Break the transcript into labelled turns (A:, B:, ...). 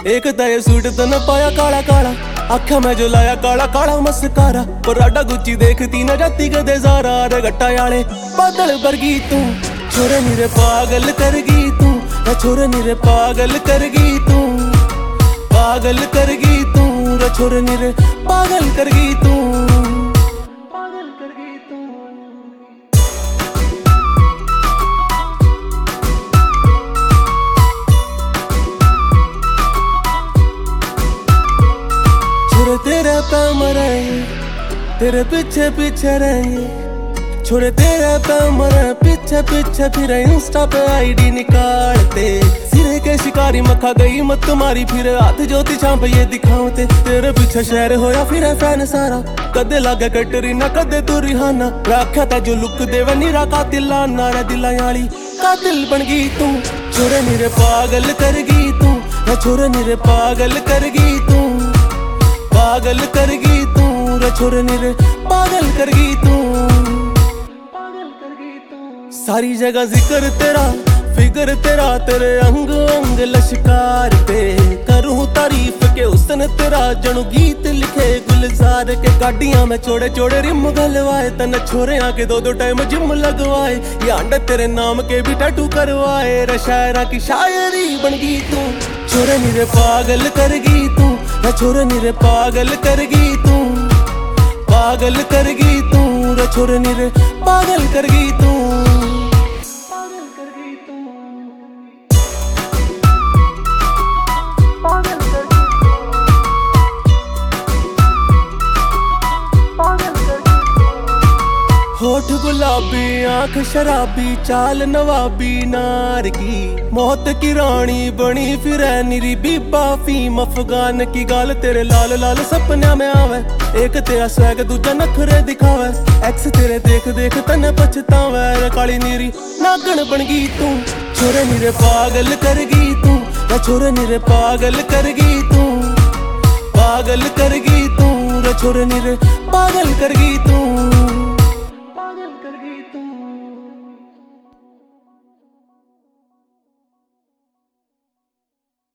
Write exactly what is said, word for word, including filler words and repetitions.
A: एक तय सूट तन पाया काला काला, आख्या मैं जो लाया काला काला मस्कारा। पराडा गुच्ची देखती न जाती कदे ज़ारा रे गट्टा याले बादल वर्गी तू, छोरे निरे पागल करगी तू, छोरे निरे पागल करगी तू, पागल करगी तू रे छोरे निरे पागल करगी तू, पागल करगी तू। छोरे तेरे पे मरे तेरे पीछे पीछे रहेंगे, छोरे तेरे पे मरे पीछे पीछे फिर इंस्टा पे आईडी निकालते। सिरे के शिकारी मखा गई मत तुम्हारी फिर हाथ ज्योति छाप ये दिखावते। तेरे पीछे शहर होया फिर फैन सारा, कदे लागे कटरीना कदे तू रिहाना। रखा था जो लुक देवे निरा कातिल लाना रे दिला याली कातिल बन गई तू, छोरे निरे पागल करगी तू, छोरे निरे पागल करगी तू, पागल करगी तू रे छोरे निरे पागल करगी तू, पागल करगी तू। सारी जगह जिक्र तेरा फिगर तेरा, तेरे अंग अंग लश्कार पे करूं तारीफ के हुस्न तेरा। जनू गीत लिखे गुलजार के, गाड़ियां में चोड़े चोड़े रिम गलवाए, तन छोरे आके दो दो टाइम जिम लगवाए। ये अंडे तेरे नाम के भी टैटू करवाए रे, शायरा की शायरी बन गई तू, छोरे निरे पागल करगी तू, छोरे निरे पागल करगी तू, पागल करगी तू रे छोरे निरे पागल करगी तू, पागल करगी तू, पागल करगी तू, पागल करगी तू। होठ गुलाबी आंख शराबी चाल नवाबी नार की, मौत की रानी बनी फिर निरी बीबा फीम अफगान की। गाल तेरे लाल लाल सपना में आवे, एक तेरा स्वैग दूजा नखरे दिखावे। एक्स तेरे देख देख तने पछतावे, काली नीरी नागन बन गई तू, छोरे निरे पागल करगी तू, छोरे निरे पागल करगी तू, पागल करगी तू रे छोरे निरे पागल करगी तू।